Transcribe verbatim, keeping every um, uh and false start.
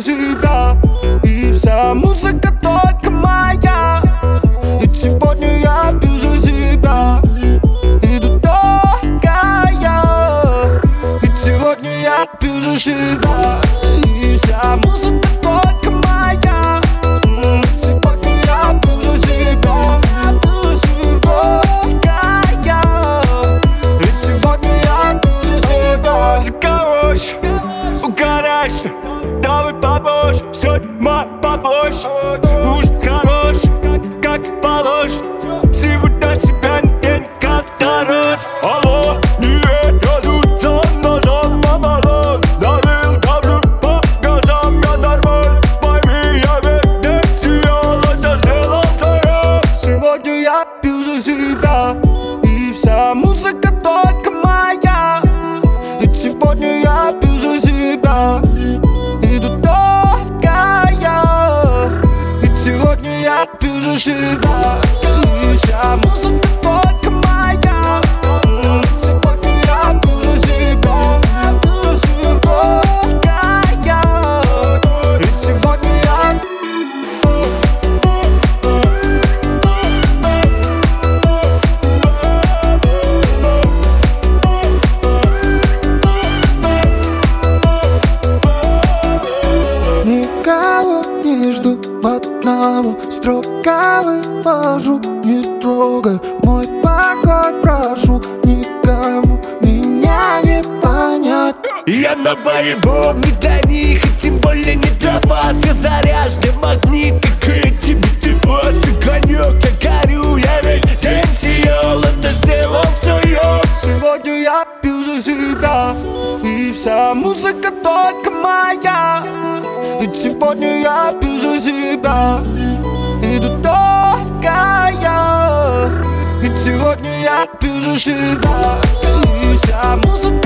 себя. И вся музыка только моя. Ведь сегодня я пью за себя. Иду только я. Ведь сегодня я пью за себя. И вся музыка только моя. Сегодня я пью за себя. Я пью за себя. Ведь сегодня я пью за себя. Заколочь, угорашь, давай побольше, сегодня побольше. Уж хорош, как, как положь. Сегодня себя нигде никак дороже. Алло, нет, я тут сам назад помолон. Давил, давлю по газам, я нормаль. Пойми, я весь день сиял, это сделал свое. Сегодня я пью за себя. И вся музыка только моя. Ведь сегодня я пью за себя. Иду только я. Ведь сегодня я пью за себя. И вся музыка только моя. Сегодня я пью за себя. Я пью за себя. Ведь сегодня я никого не жду, одного строго вывожу. Не трогай мой покой, прошу. Никому меня не понять. Я на боевом, не для них, и тем более не для вас. Я заряженный магнит, как и тебе девас. Огонек, я горю, я весь день сиял, это сделал свое. Сегодня я пью за себя. И вся музыка только моя. Ведь сегодня я пью за себя. Иду только я. Ведь сегодня я пью за себя. И вся музыка